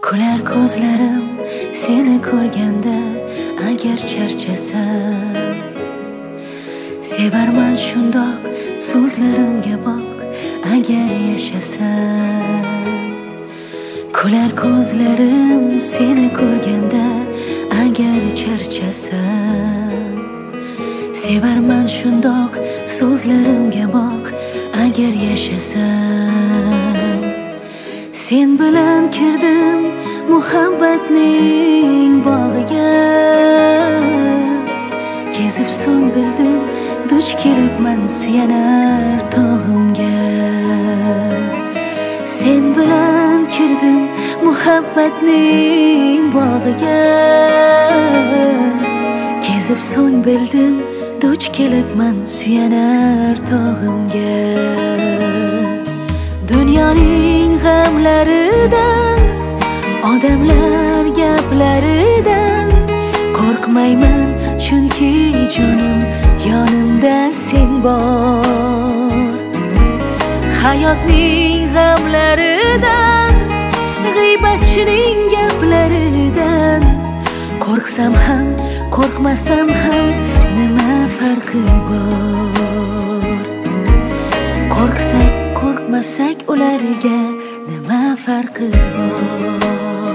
Kular ko'zlarim seni ko'rganda agar charchasam, sevarman shundoq so'zlarimga boq agar yashasam. Kular ko'zlarim seni ko'rganda agar charchasam, sevarman shundoq so'zlarimga boq agar yashasam. Sen bilan kirdim muhabbatning bog'iga, kezib so'ng bildim duch kelibman suyanar tog'imga. Sen bilan kirdim muhabbatning bog'iga, kezib so'ng bildim duch kelibman suyanar tog'imga. Dunyoning g'amlaridan, odamlar gaplaridan qo'rqmayman, chunki jonim yonimda sen bor. Hayotning g'amlaridan, g'iybatchining gaplaridan qo'rqsam ham, qo'rqmasam ham nima farqi bor? Qo'rqsak, qo'rqmasak ularga nima farqi bor?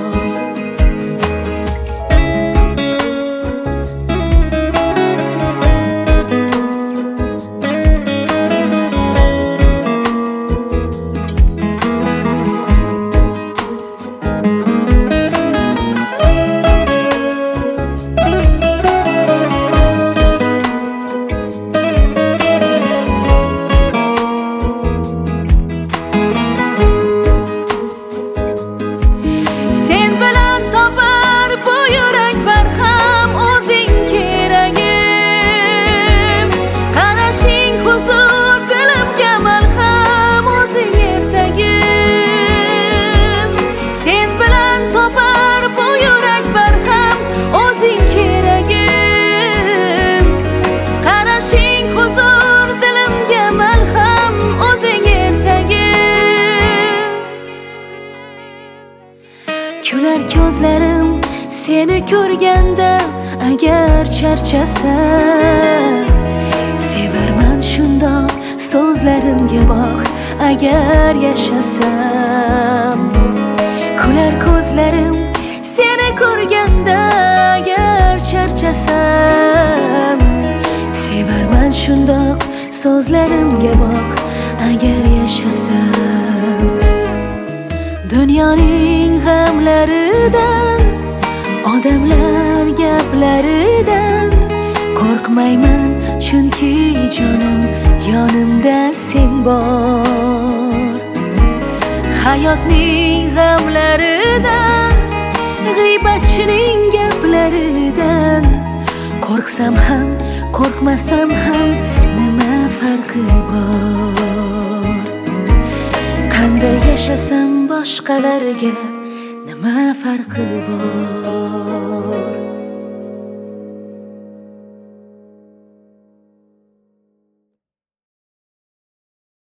Kular ko'zlarim seni ko'rganda agar charchasam, sevarman shundoq so'zlarimga boq agar yashasam. Kular ko'zlarim seni ko'rganda agar charchasam, sevarman shundoq so'zlarimga boq agar yashasam. Dunyoning g'amlaridan, odamlar gaplaridan qo'rqmayman, chunki jonim yonimda sen bor. Hayotning g'amlaridan, g'iybatchining gaplaridan qo'rqsam ham, qo'rqmasam ham nima farqi bor? Qanday yashasam boshqalarga nima farqi bor?